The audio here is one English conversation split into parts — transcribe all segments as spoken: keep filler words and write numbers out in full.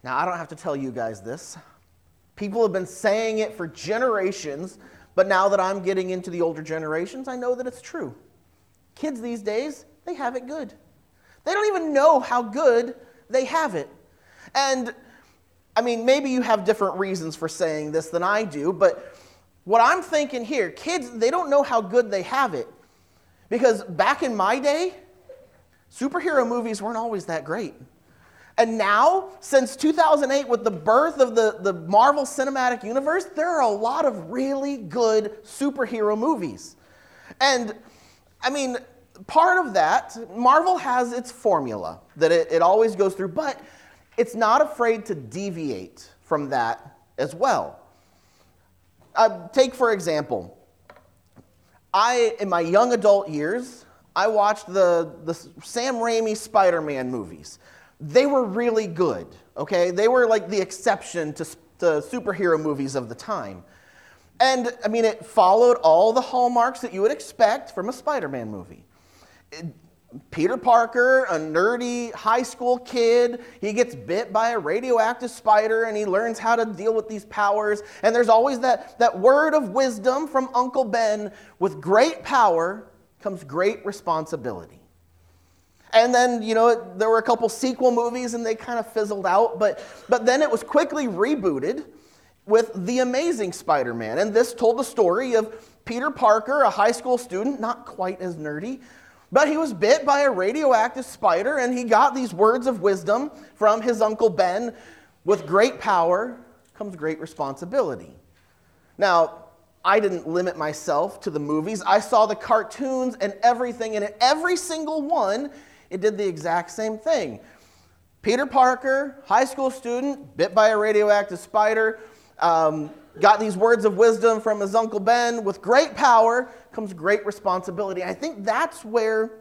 Now, I don't have to tell you guys this. People have been saying it for generations, but now that I'm getting into the older generations, I know that it's true. Kids these days, they have it good. They don't even know how good they have it. And, I mean, maybe you have different reasons for saying this than I do, but what I'm thinking here, kids, they don't know how good they have it. Because back in my day, superhero movies weren't always that great. And now, since two thousand eight, with the birth of the, the Marvel Cinematic Universe, there are a lot of really good superhero movies. And, I mean, part of that, Marvel has its formula that it, it always goes through, but it's not afraid to deviate from that as well. Uh, take, for example, I, in my young adult years, I watched the, the Sam Raimi Spider-Man movies. They were really good, okay? They were like the exception to, to superhero movies of the time. And, I mean, it followed all the hallmarks that you would expect from a Spider-Man movie. It, Peter Parker, a nerdy high school kid, he gets bit by a radioactive spider and he learns how to deal with these powers. And there's always that, that word of wisdom from Uncle Ben, with great power comes great responsibility. And then, you know, there were a couple sequel movies and they kind of fizzled out, but, but then it was quickly rebooted with The Amazing Spider-Man. And this told the story of Peter Parker, a high school student, not quite as nerdy, but he was bit by a radioactive spider and he got these words of wisdom from his Uncle Ben. With great power comes great responsibility. Now, I didn't limit myself to the movies. I saw the cartoons and everything, and in every single one, it did the exact same thing. Peter Parker, high school student, bit by a radioactive spider, um, got these words of wisdom from his Uncle Ben. With great power comes great responsibility. I think that's where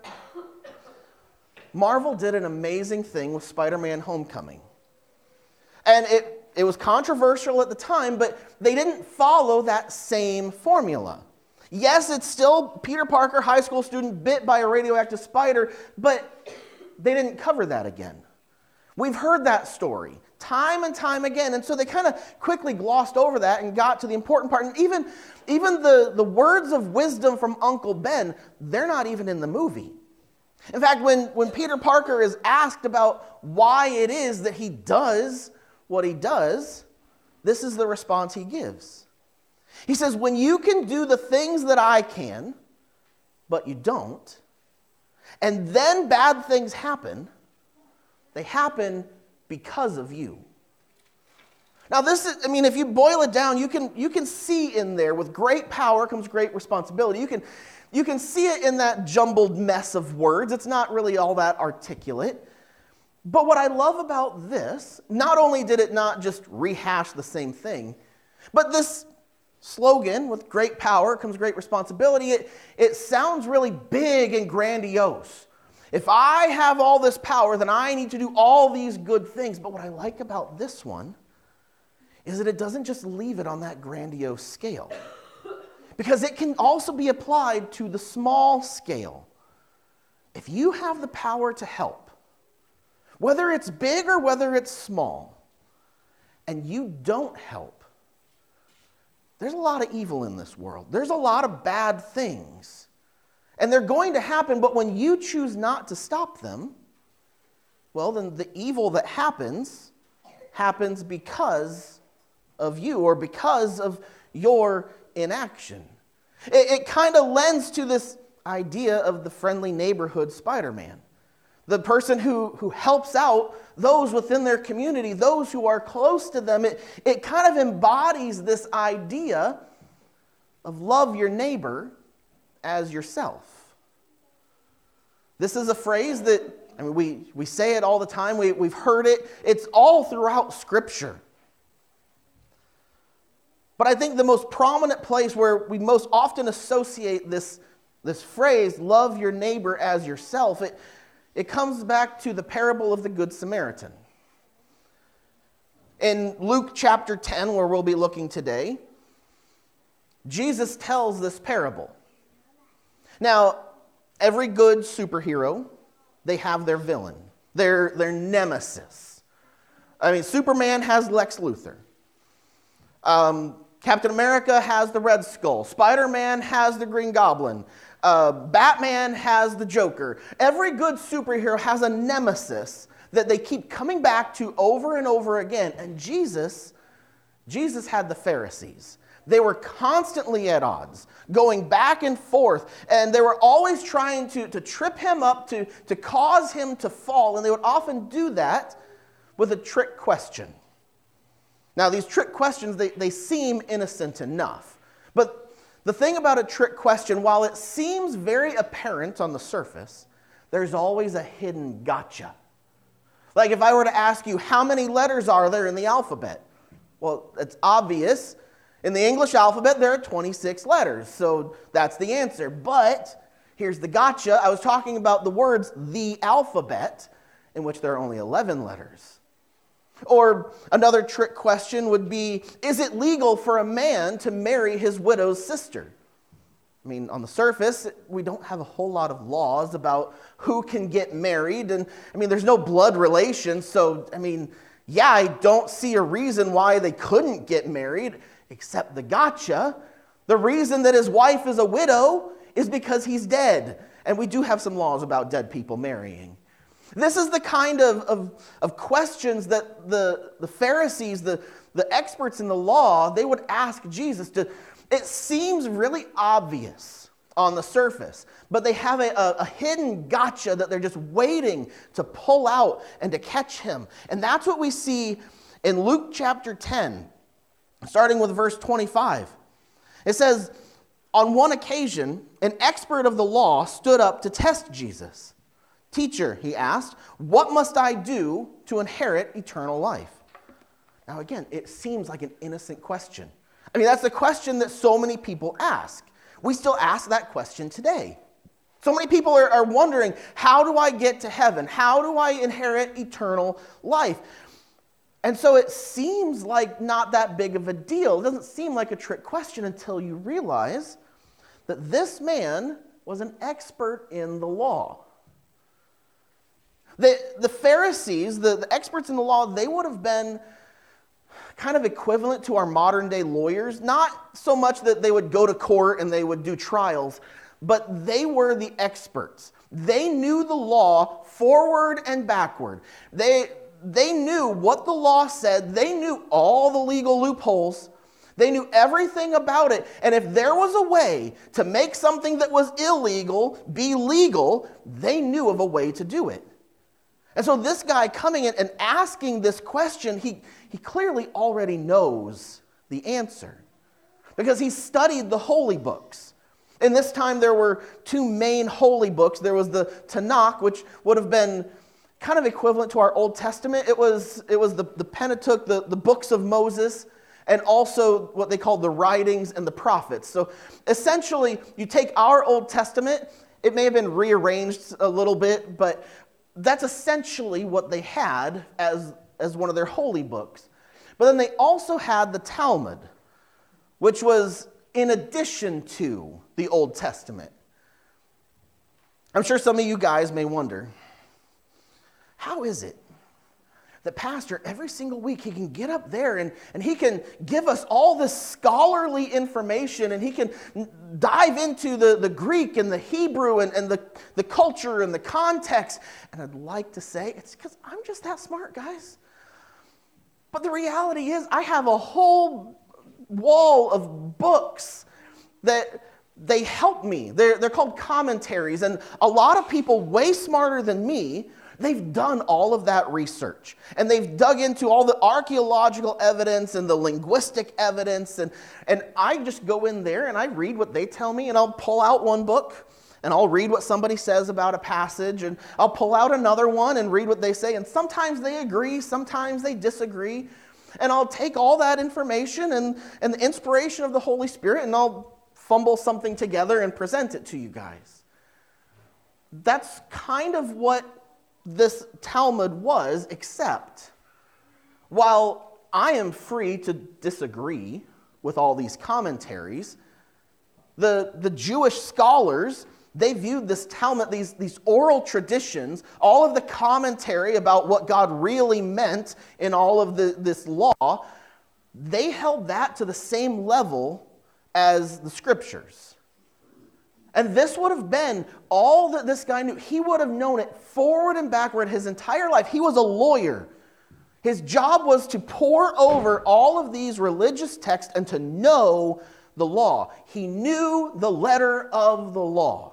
Marvel did an amazing thing with Spider-Man Homecoming. And it, it was controversial at the time, but they didn't follow that same formula. Yes, it's still Peter Parker, high school student, bit by a radioactive spider, but they didn't cover that again. We've heard that story time and time again, and so they kind of quickly glossed over that and got to the important part. And even, even the, the words of wisdom from Uncle Ben, they're not even in the movie. In fact, when, when Peter Parker is asked about why it is that he does what he does, this is the response he gives. He says, when you can do the things that I can, but you don't, and then bad things happen, they happen because of you. Now this is, I mean, if you boil it down, you can, you can see in there, with great power comes great responsibility. You can, you can see it in that jumbled mess of words. It's not really all that articulate. But what I love about this, not only did it not just rehash the same thing, but this slogan, with great power comes great responsibility, it, it sounds really big and grandiose. If I have all this power, then I need to do all these good things. But what I like about this one is that it doesn't just leave it on that grandiose scale, because it can also be applied to the small scale. If you have the power to help, whether it's big or whether it's small, and you don't help, there's a lot of evil in this world. There's a lot of bad things. And they're going to happen, but when you choose not to stop them, well, then the evil that happens, happens because of you, or because of your inaction. It, it kind of lends to this idea of the friendly neighborhood Spider-Man. The person who, who helps out those within their community, those who are close to them. It, it kind of embodies this idea of love your neighbor as yourself. This is a phrase that, I mean, we, we say it all the time. We, we've heard it. It's all throughout Scripture. But I think the most prominent place where we most often associate this, this phrase, love your neighbor as yourself, it It comes back to the parable of the Good Samaritan. In Luke chapter ten, where we'll be looking today, Jesus tells this parable. Now, every good superhero, they have their villain, their, their nemesis. I mean, Superman has Lex Luthor. Um, Captain America has the Red Skull. Spider-Man has the Green Goblin. Uh, Batman has the Joker. Every good superhero has a nemesis that they keep coming back to over and over again. And Jesus, Jesus had the Pharisees. They were constantly at odds, going back and forth, and they were always trying to, to trip him up, to, to cause him to fall, and they would often do that with a trick question. Now, these trick questions, they, they seem innocent enough, but the thing about a trick question, while it seems very apparent on the surface, there's always a hidden gotcha. Like if I were to ask you, how many letters are there in the alphabet? Well, it's obvious. In the English alphabet, there are twenty-six letters, so that's the answer. But here's the gotcha. I was talking about the words, the alphabet, in which there are only eleven letters. Or another trick question would be, is it legal for a man to marry his widow's sister? I mean, on the surface, we don't have a whole lot of laws about who can get married. And I mean, there's no blood relation, so, I mean, yeah, I don't see a reason why they couldn't get married. Except the gotcha, the reason that his wife is a widow is because he's dead. And we do have some laws about dead people marrying. This is the kind of, of, of questions that the, the Pharisees, the, the experts in the law, they would ask Jesus. To, it seems really obvious on the surface, but they have a, a, a hidden gotcha that they're just waiting to pull out and to catch him. And that's what we see in Luke chapter ten. Starting with verse twenty-five. It says, on one occasion, an expert of the law stood up to test Jesus. Teacher, he asked, what must I do to inherit eternal life? Now again, it seems like an innocent question. I mean, that's the question that so many people ask. We still ask that question today. So many people are, are wondering, how do I get to heaven? How do I inherit eternal life? And so it seems like not that big of a deal. It doesn't seem like a trick question until you realize that this man was an expert in the law. The, the Pharisees, the, the experts in the law, they would have been kind of equivalent to our modern day lawyers. Not so much that they would go to court and they would do trials, but they were the experts. They knew the law forward and backward. They... They knew what the law said. They knew all the legal loopholes. They knew everything about it. And if there was a way to make something that was illegal be legal, they knew of a way to do it. And so this guy coming in and asking this question, he, he clearly already knows the answer because he studied the holy books. In this time, there were two main holy books. There was the Tanakh, which would have been kind of equivalent to our Old Testament. It was, it was the, the Pentateuch, the, the books of Moses, and also what they called the writings and the prophets. So essentially, you take our Old Testament, it may have been rearranged a little bit, but that's essentially what they had as, as one of their holy books. But then they also had the Talmud, which was in addition to the Old Testament. I'm sure some of you guys may wonder, how is it that pastor, every single week, he can get up there and, and he can give us all this scholarly information and he can dive into the, the Greek and the Hebrew and, and the, the culture and the context. And I'd like to say, it's because I'm just that smart, guys. But the reality is, I have a whole wall of books that they help me. They're, they're called commentaries. And a lot of people way smarter than me, they've done all of that research, and they've dug into all the archaeological evidence and the linguistic evidence, and, and I just go in there and I read what they tell me, and I'll pull out one book, and I'll read what somebody says about a passage, and I'll pull out another one and read what they say, and sometimes they agree, sometimes they disagree, and I'll take all that information and, and the inspiration of the Holy Spirit, and I'll fumble something together and present it to you guys. That's kind of what this Talmud was, except while I am free to disagree with all these commentaries, the, the Jewish scholars, they viewed this Talmud, these, these oral traditions, all of the commentary about what God really meant in all of the, this law, they held that to the same level as the scriptures. And this would have been all that this guy knew. He would have known it forward and backward his entire life. He was a lawyer. His job was to pore over all of these religious texts and to know the law. He knew the letter of the law.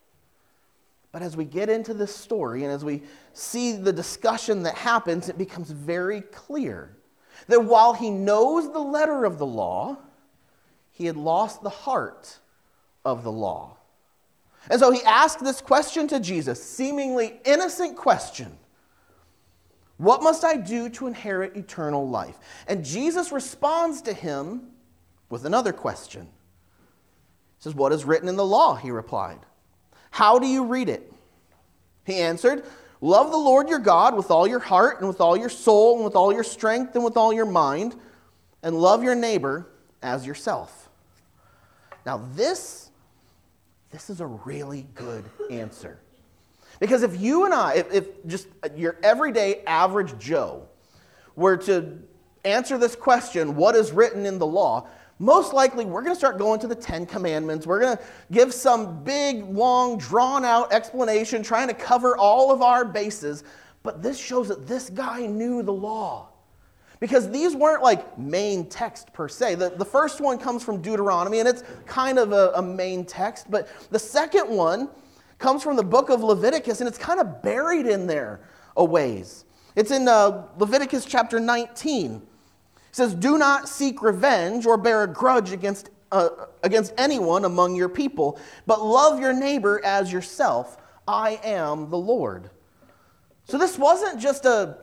But as we get into this story and as we see the discussion that happens, it becomes very clear that while he knows the letter of the law, he had lost the heart of the law. And so he asked this question to Jesus, seemingly innocent question. What must I do to inherit eternal life? And Jesus responds to him with another question. He says, what is written in the law? He replied. How do you read it? He answered, love the Lord your God with all your heart and with all your soul and with all your strength and with all your mind, and love your neighbor as yourself. Now this, this is a really good answer. Because if you and I, if, if just your everyday average Joe were to answer this question, what is written in the law, most likely we're going to start going to the Ten Commandments. We're going to give some big, long, drawn-out explanation trying to cover all of our bases. But this shows that this guy knew the law. Because these weren't like main text per se. The, the first one comes from Deuteronomy, and it's kind of a, a main text. But the second one comes from the book of Leviticus, and it's kind of buried in there a ways. It's in uh, Leviticus chapter nineteen. It says, do not seek revenge or bear a grudge against, uh, against anyone among your people, but love your neighbor as yourself. I am the Lord. So this wasn't just a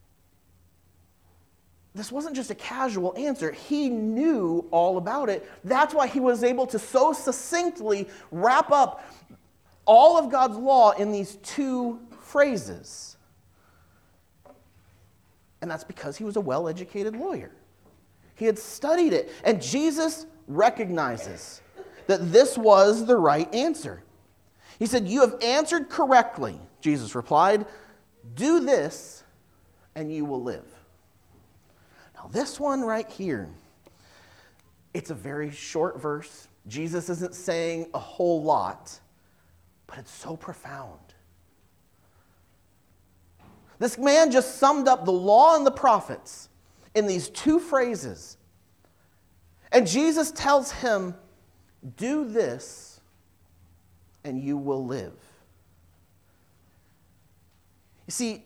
this wasn't just a casual answer. He knew all about it. That's why he was able to so succinctly wrap up all of God's law in these two phrases. And that's because he was a well-educated lawyer. He had studied it. And Jesus recognizes that this was the right answer. He said, you have answered correctly, Jesus replied. Do this and you will live. Now this one right here, it's a very short verse. Jesus isn't saying a whole lot, but it's so profound. This man just summed up the law and the prophets in these two phrases. And Jesus tells him, do this and you will live. You see,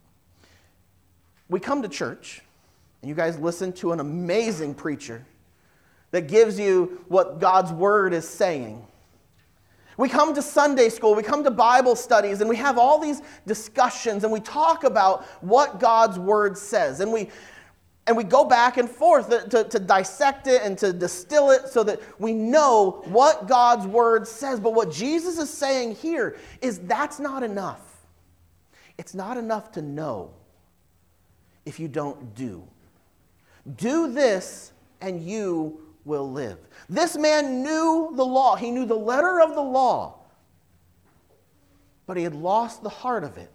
we come to church and you guys listen to an amazing preacher that gives you what God's word is saying. We come to Sunday school, we come to Bible studies, and we have all these discussions, and we talk about what God's word says. And we and we go back and forth to, to dissect it and to distill it so that we know what God's word says. But what Jesus is saying here is that's not enough. It's not enough to know if you don't do. Do this and you will live. This man knew the law. He knew the letter of the law. But he had lost the heart of it.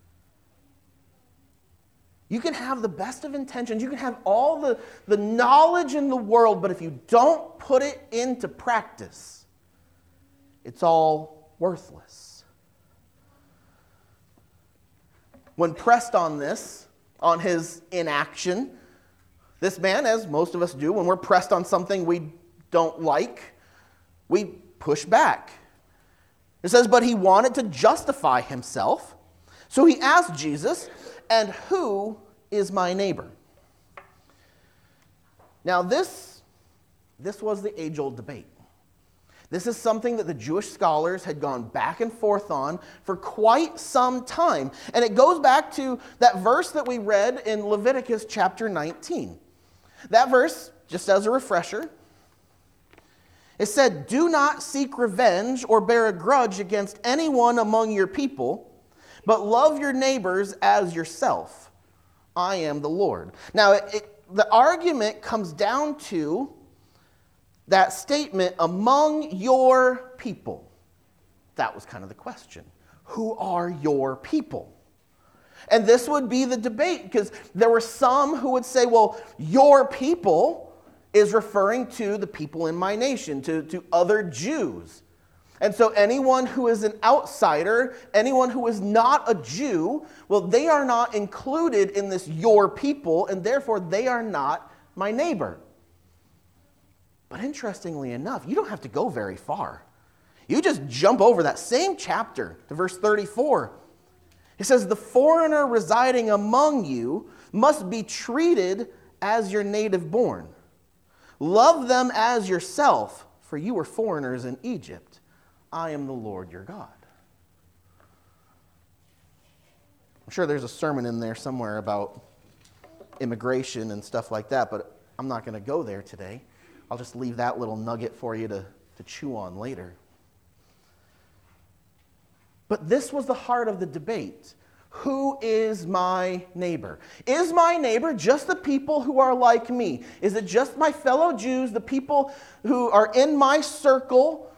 You can have the best of intentions. You can have all the, the knowledge in the world, but if you don't put it into practice, it's all worthless. When pressed on this, on his inaction, this man, as most of us do, when we're pressed on something we don't like, we push back. It says, but he wanted to justify himself. So he asked Jesus, and who is my neighbor? Now this, this was the age-old debate. This is something that the Jewish scholars had gone back and forth on for quite some time. And it goes back to that verse that we read in Leviticus chapter nineteen. That verse, just as a refresher, it said, do not seek revenge or bear a grudge against anyone among your people, but love your neighbors as yourself. I am the Lord. Now, it, it, the argument comes down to that statement, among your people. that was kind of the question. Who are your people? And this would be the debate, because there were some who would say, well, your people is referring to the people in my nation, to, to other Jews. And so anyone who is an outsider, anyone who is not a Jew, well, they are not included in this your people, and therefore they are not my neighbor. But interestingly enough, you don't have to go very far. You just jump over that same chapter to verse thirty-four. It says, the foreigner residing among you must be treated as your native born. Love them as yourself, for you were foreigners in Egypt. I am the Lord your God. I'm sure there's a sermon in there somewhere about immigration and stuff like that, but I'm not going to go there today. I'll just leave that little nugget for you to, to chew on later. But this was the heart of the debate. Who is my neighbor? Is my neighbor just the people who are like me? Is it just my fellow Jews, the people who are in my circle?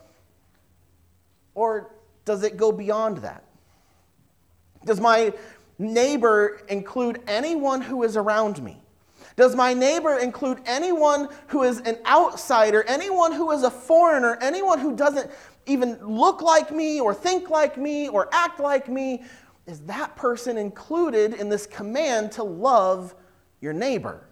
Or does it go beyond that? Does my neighbor include anyone who is around me? Does my neighbor include anyone who is an outsider, anyone who is a foreigner, anyone who doesn't even look like me or think like me or act like me? Is that person included in this command to love your neighbor?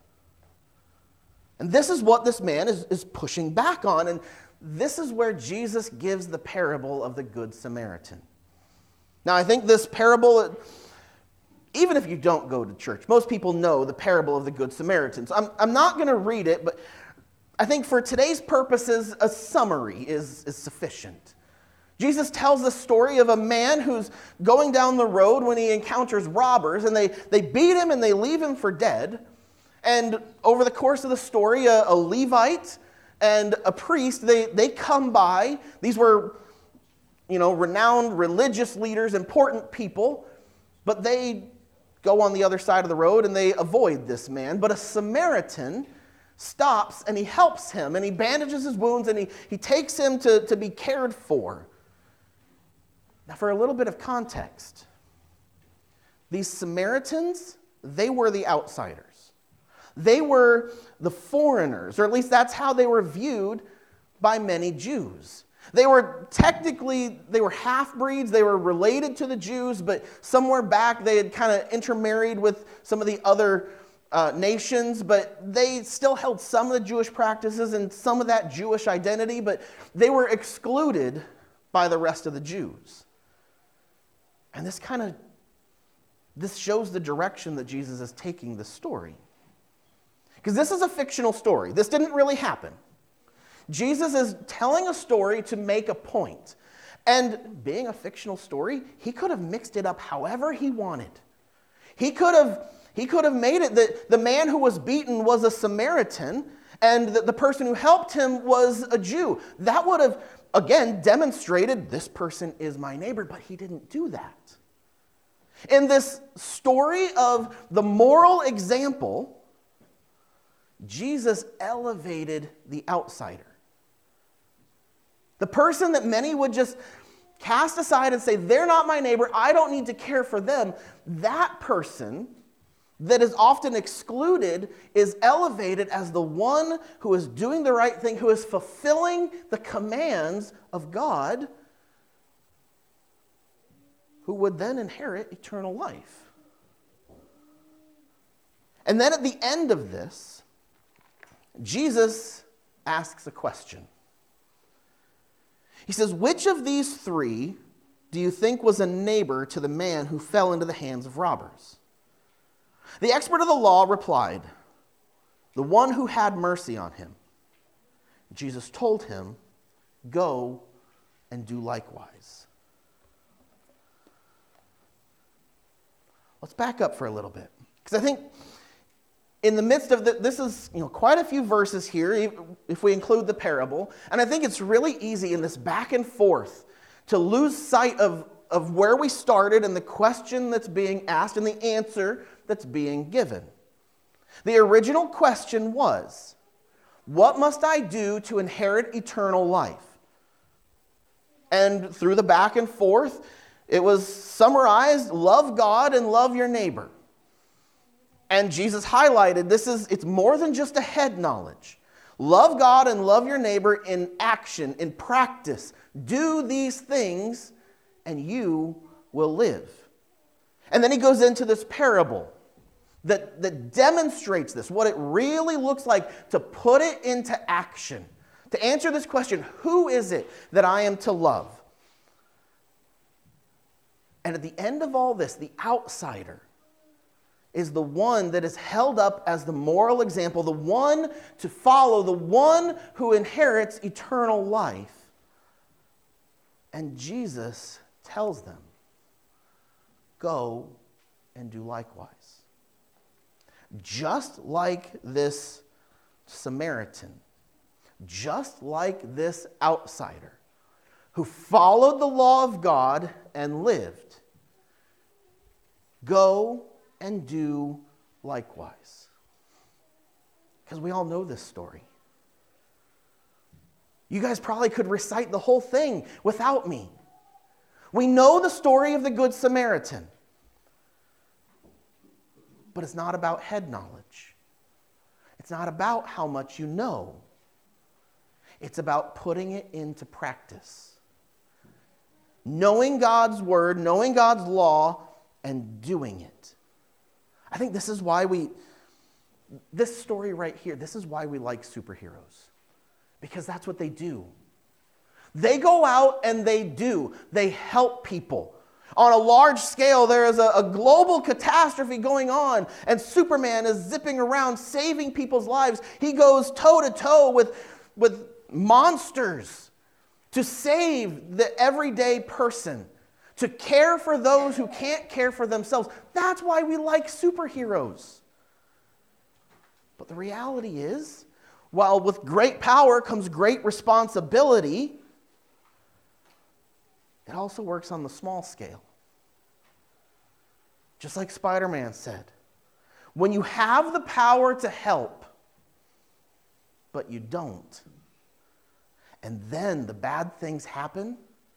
And this is what this man is, is pushing back on. And this is where Jesus gives the parable of the Good Samaritan. Now, I think this parable, even if you don't go to church, most people know the parable of the Good Samaritan. So I'm, I'm not going to read it, but I think for today's purposes, a summary is, is sufficient. Jesus tells the story of a man who's going down the road when he encounters robbers, and they, they beat him and they leave him for dead. And over the course of the story, a, a Levite and a priest, they, they come by. These were, you know, renowned religious leaders, important people, but they go on the other side of the road and they avoid this man. But a Samaritan stops and he helps him and he bandages his wounds and he, he takes him to, to be cared for. Now, for a little bit of context, these Samaritans, they were the outsiders. They were the foreigners, or at least that's how they were viewed by many Jews. They were technically, they were half-breeds, they were related to the Jews, but somewhere back they had kind of intermarried with some of the other uh, nations, but they still held some of the Jewish practices and some of that Jewish identity, but they were excluded by the rest of the Jews. And this kind of, this shows the direction that Jesus is taking the story. Because this is a fictional story. This didn't really happen. Jesus is telling a story to make a point. And being a fictional story, he could have mixed it up however he wanted. He could have, he could have made it that the man who was beaten was a Samaritan and that the person who helped him was a Jew. That would have, again, demonstrated this person is my neighbor, but he didn't do that. In this story of the moral example, Jesus elevated the outsider. The person that many would just cast aside and say, they're not my neighbor, I don't need to care for them. That person that is often excluded is elevated as the one who is doing the right thing, who is fulfilling the commands of God, who would then inherit eternal life. And then at the end of this, Jesus asks a question. He says, which of these three do you think was a neighbor to the man who fell into the hands of robbers? The expert of the law replied, the one who had mercy on him. Jesus told him, go and do likewise. Let's back up for a little bit. Because I think in the midst of the, this is you know quite a few verses here, if we include the parable, and I think it's really easy in this back and forth to lose sight of, of where we started and the question that's being asked and the answer that's being given. The original question was, what must I do to inherit eternal life? And through the back and forth, it was summarized, love God and love your neighbor. And Jesus highlighted this is, it's more than just a head knowledge. Love God and love your neighbor in action, in practice. Do these things and you will live. And then he goes into this parable that, that demonstrates this, what it really looks like to put it into action. To answer this question, who is it that I am to love? And at the end of all this, the outsider is the one that is held up as the moral example, the one to follow, the one who inherits eternal life. And Jesus tells them, go and do likewise. Just like this Samaritan, just like this outsider who followed the law of God and lived, go and do likewise. Because we all know this story. You guys probably could recite the whole thing without me. We know the story of the Good Samaritan. But it's not about head knowledge. It's not about how much you know. It's about putting it into practice. Knowing God's word, knowing God's law, and doing it. I think this is why we, this story right here, this is why we like superheroes. Because that's what they do. They go out and they do. They help people. On a large scale, there is a, a global catastrophe going on, and Superman is zipping around saving people's lives. He goes toe-to-toe with, with monsters to save the everyday person, to care for those who can't care for themselves. That's why we like superheroes. But the reality is, while with great power comes great responsibility, it also works on the small scale. Just like Spider-Man said, when you have the power to help, but you don't, and then the bad things happen,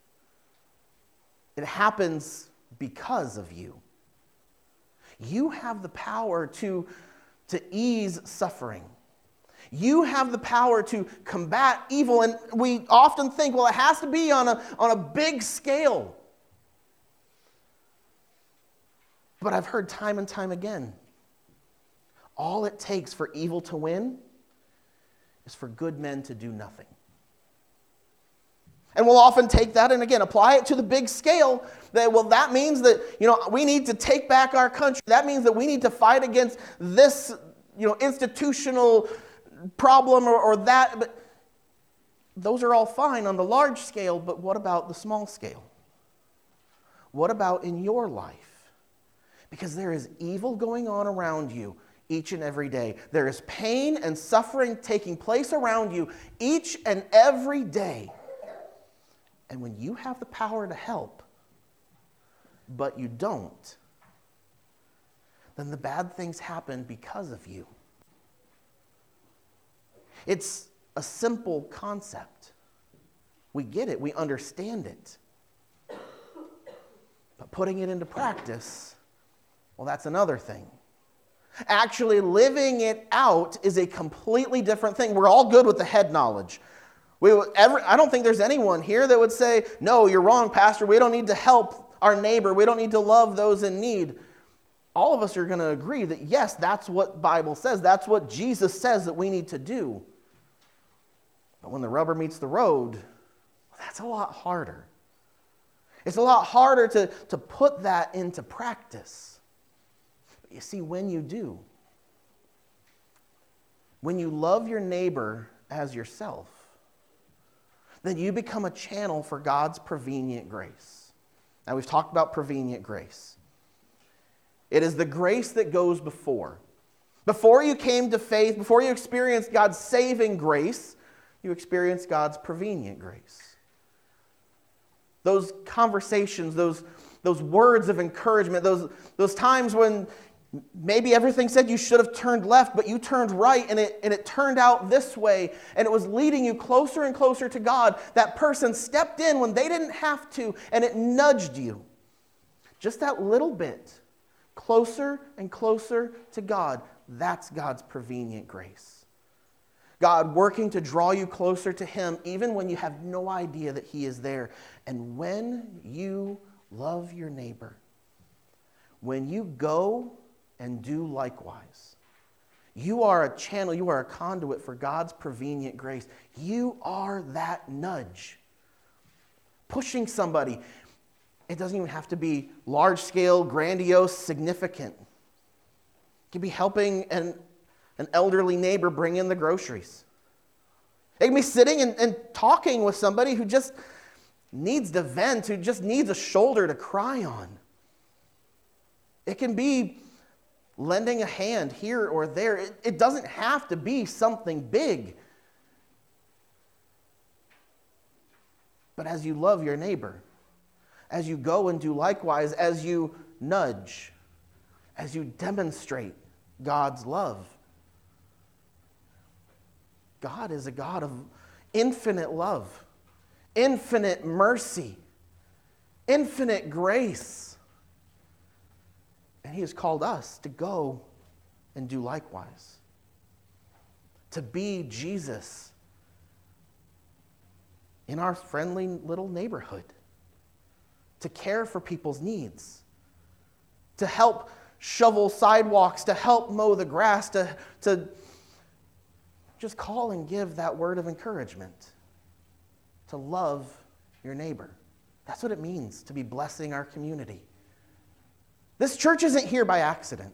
it happens because of you. You have the power to, to ease suffering. You have the power to combat evil, and we often think, well, it has to be on a, on a big scale. But I've heard time and time again, all it takes for evil to win is for good men to do nothing. And we'll often take that and, again, apply it to the big scale. That, well, that means that, you know, we need to take back our country. That means that we need to fight against this, you know, institutional problem or, or that. But those are all fine on the large scale, but what about the small scale? What about in your life? Because there is evil going on around you each and every day. There is pain and suffering taking place around you each and every day. And when you have the power to help, but you don't, then the bad things happen because of you. It's a simple concept. We get it. We understand it. But putting it into practice, well, that's another thing. Actually living it out is a completely different thing. We're all good with the head knowledge. We ever, I don't think there's anyone here that would say, no, you're wrong, Pastor. We don't need to help our neighbor. We don't need to love those in need. All of us are going to agree that, yes, that's what the Bible says. That's what Jesus says that we need to do. But when the rubber meets the road, that's a lot harder. It's a lot harder to, to put that into practice. But you see, when you do, when you love your neighbor as yourself, then you become a channel for God's prevenient grace. Now, we've talked about prevenient grace. It is the grace that goes before. Before you came to faith, before you experienced God's saving grace, you experienced God's prevenient grace. Those conversations, those, those words of encouragement, those, those times when Maybe everything said you should have turned left, but you turned right, and it, and it turned out this way, and it was leading you closer and closer to God. That person stepped in when they didn't have to, and it nudged you. Just that little bit, closer and closer to God. That's God's prevenient grace. God working to draw you closer to Him, even when you have no idea that He is there. And when you love your neighbor, when you go and do likewise, you are a channel, you are a conduit for God's prevenient grace. You are that nudge, pushing somebody. It doesn't even have to be large-scale, grandiose, significant. It can be helping an, an elderly neighbor bring in the groceries. It can be sitting and, and talking with somebody who just needs to vent, who just needs a shoulder to cry on. It can be lending a hand here or there. It, it doesn't have to be something big. But as you love your neighbor, as you go and do likewise, as you nudge, as you demonstrate God's love, God is a God of infinite love, infinite mercy, infinite grace. And He has called us to go and do likewise, to be Jesus in our friendly little neighborhood, to care for people's needs, to help shovel sidewalks, to help mow the grass, to, to just call and give that word of encouragement, to love your neighbor. That's what it means to be blessing our community. This church isn't here by accident.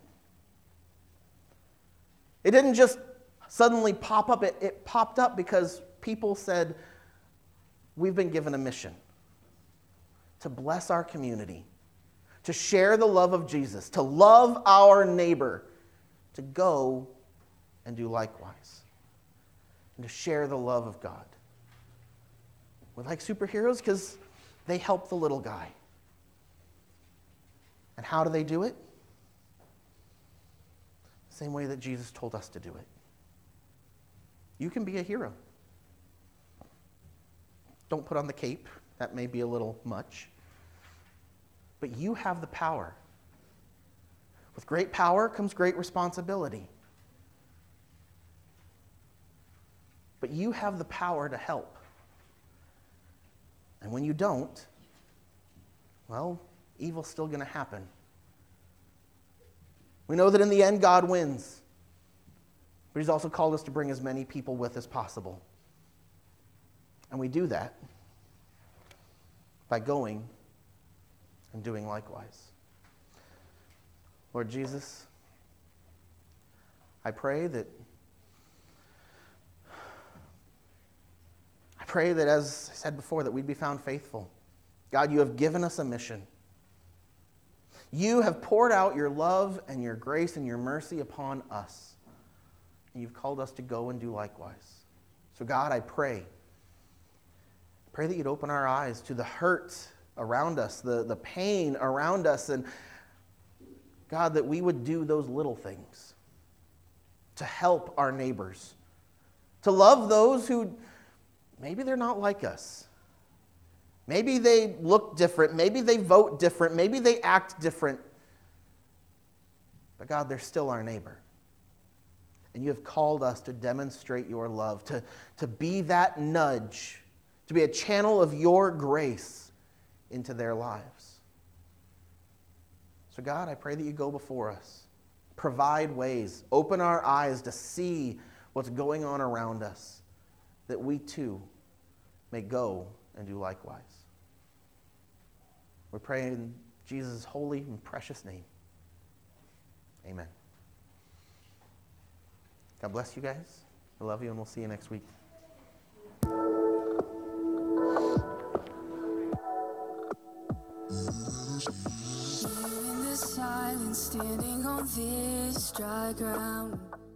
It didn't just suddenly pop up. It, it popped up because people said, we've been given a mission to bless our community, to share the love of Jesus, to love our neighbor, to go and do likewise, and to share the love of God. We're like superheroes because they help the little guy. And how do they do it? Same way that Jesus told us to do it. You can be a hero. Don't put on the cape. That may be a little much. But you have the power. With great power comes great responsibility. But you have the power to help. And when you don't, well, evil's still going to happen. We know that in the end, God wins. But He's also called us to bring as many people with as possible. And we do that by going and doing likewise. Lord Jesus, I pray that I pray that, as I said before, that we'd be found faithful. God, you have given us a mission. You have poured out your love and your grace and your mercy upon us. And you've called us to go and do likewise. So God, I pray, pray that you'd open our eyes to the hurt around us, the, the pain around us, and God, that we would do those little things to help our neighbors, to love those who maybe they're not like us. Maybe they look different. Maybe they vote different. Maybe they act different. But God, they're still our neighbor. And you have called us to demonstrate your love, to, to be that nudge, to be a channel of your grace into their lives. So God, I pray that you go before us. Provide ways. Open our eyes to see what's going on around us, that we too may go and do likewise. We pray in Jesus' holy and precious name. Amen. God bless you guys. I love you, and we'll see you next week. In the silence, standing on this dry ground.